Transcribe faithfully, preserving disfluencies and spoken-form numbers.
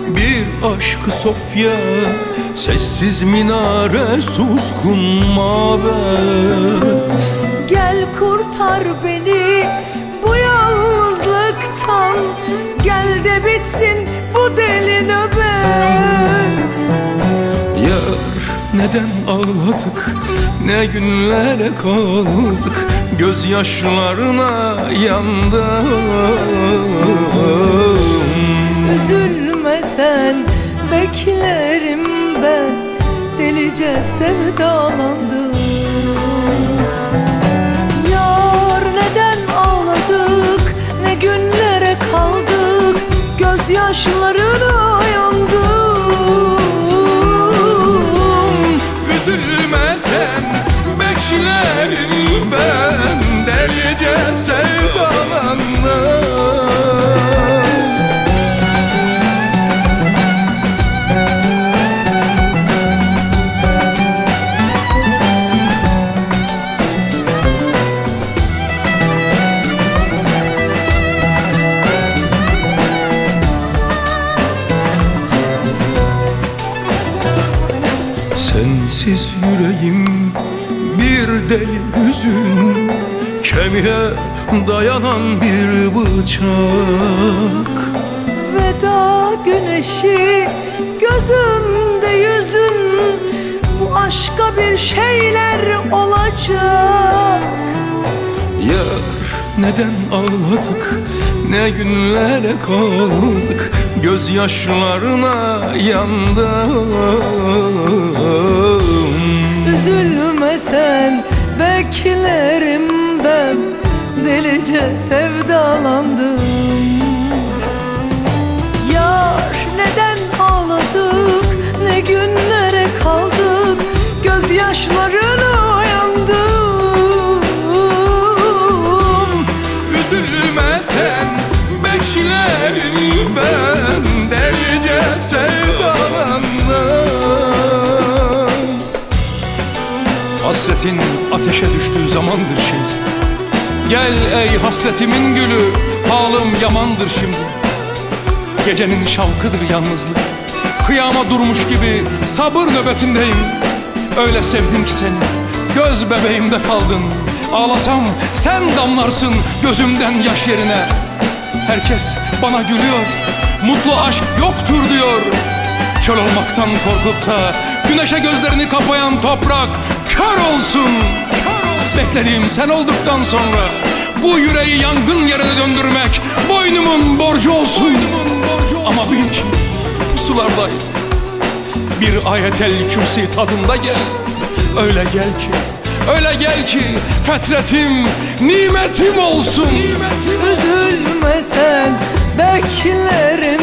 bir aşkı Sofya, sessiz minare, suskun mabet. Gel kurtar beni bu yalnızlıktan, gel de bitsin bu deli nöbet. Yar, neden ağladık, ne günlere kaldık, gözyaşlarına yandım. Üzülme sen, beklerim ben, delice sevdalandım. Yar, neden ağladık, ne günlere kaldık, gözyaşlarına yandım. Üzülme sen, beklerim ben, delice sevdalandım. Sensiz yüreğim bir deli hüzün, kemiğe dayanan bir bıçak. Veda güneşi gözümde yüzün, bu aşka bir şeyler olacak. Yar, neden ağladık, ne günlere kaldık, gözyaşlarına yandım. Üzülme sen, beklerim ben, delice sevdalandım. Yar, neden ağladık, ne günlere kaldık, gözyaşlarına yandım. Üzülme sen, beklerim ben, delice sevdalandım. Hasretin ateşe düştüğü zamandır şimdi. Gel ey hasretimin gülü, halim yamandır şimdi. Gecenin şavkıdır yalnızlık, kıyama durmuş gibi sabır nöbetindeyim. Öyle sevdim ki seni, göz bebeğimde kaldın. Ağlasam sen damlarsın gözümden yaş yerine. Herkes bana gülüyor, mutlu aşk yoktur diyor. Çöl olmaktan korkup da güneşe gözlerini kapayan toprak kör olsun. Beklediğim sen olduktan sonra bu yüreği yangın yerine döndürmek boynumun borcu olsun. Ama bil ki pusulardayım, bir ayetel kürsi tadında gel. Öyle gel ki, öyle gel ki fetretim, nimetim olsun. Üzülme sen, beklerim